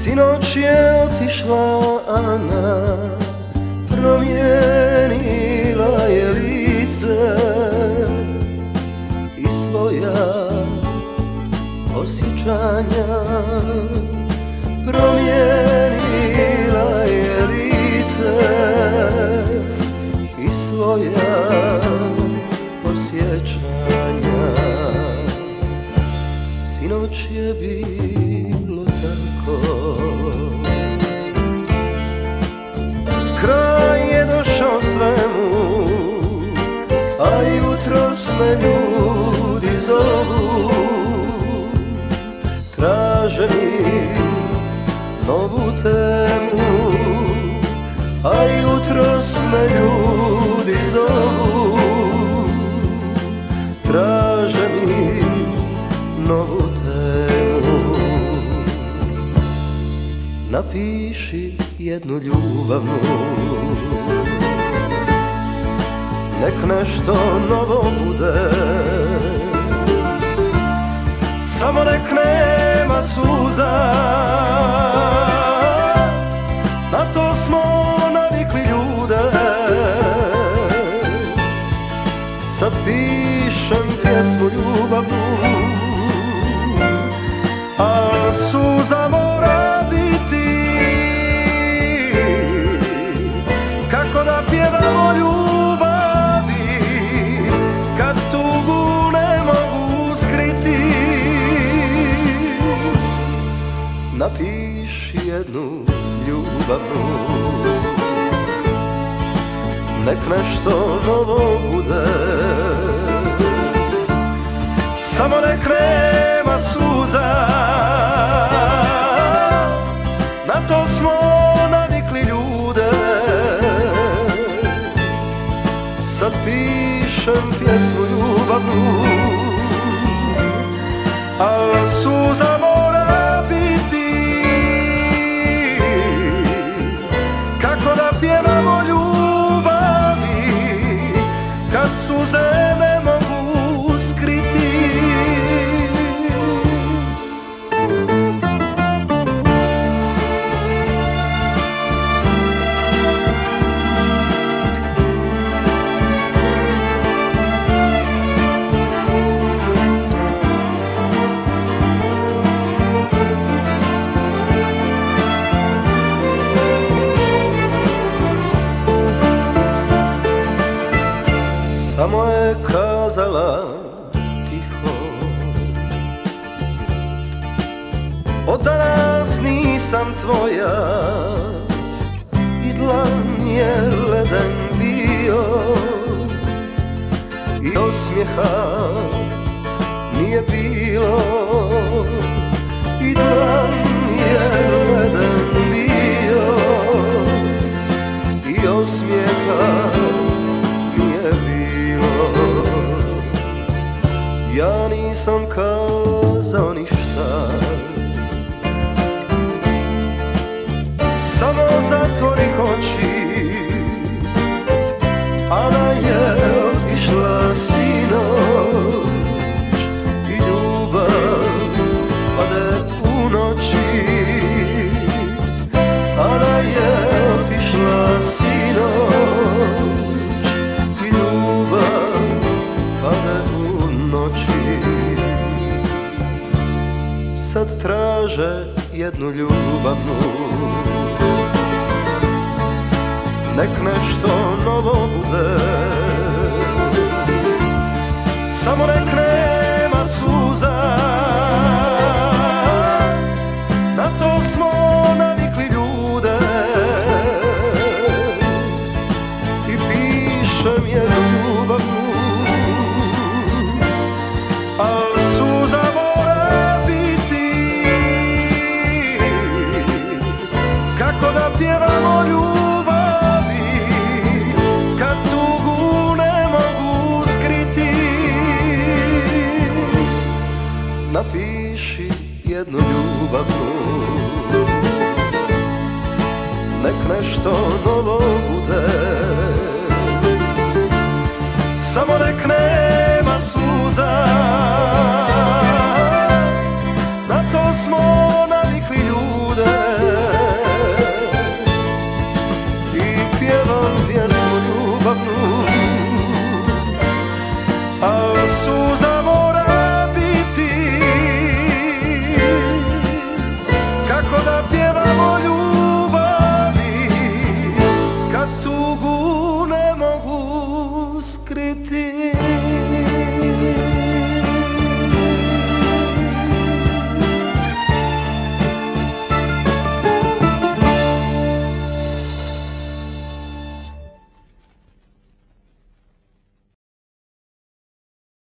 Sinoć je otišla Ana, promijenila je lice i svoja osjećanja. Promijenila je lice i svoja osjećanja. Sinoć je bilo tako, kraj je došao svemu, a jutros me ljudi zovu. Traže mi novu temu, a jutros me ljudi zovu. Traže mi novu temu. Napiši jednu ljubavnu, nek nešto novo bude. Samo nek nema suza, na to smo navikli ljude. Sad pišem pjesmu ljubavnu, a suza mora biti. Kako da pjevamo ljubavi, kad tugu ne mogu skriti. Napiši jednu ljubavnu, nek nešto novo bude. Samo nek nema suza, na to smo navikli ljude. Sad pišem pjesmu ljubavnu, a suza mora biti. Kako da pjevamo ljubavi, kad suze ne mogu skriti. Samo je kazala tiho, od danas nisam tvoja, i dlan je leden bio, i osmijeha nije bilo, i dlan je leden bio, i osmijeha nije bilo. Ja nisam kazao ništa, samo zatvori oči. Ana je otišla sinoć i ljubav pade u noći. Ana je otišla sinoć i ljubav pade u noći. Sad traže jednu ljubavnu, nek nešto novo bude. Samo nek nema suza, na to smo navikli ljude. I pišem jednu ljubavnu, a suza mora biti. Kako da pjevamo ljubavi, kad tugu ne mogu skriti. Napiši jednu ljubavnu, nek nešto novo bude. Samo nek nema suza,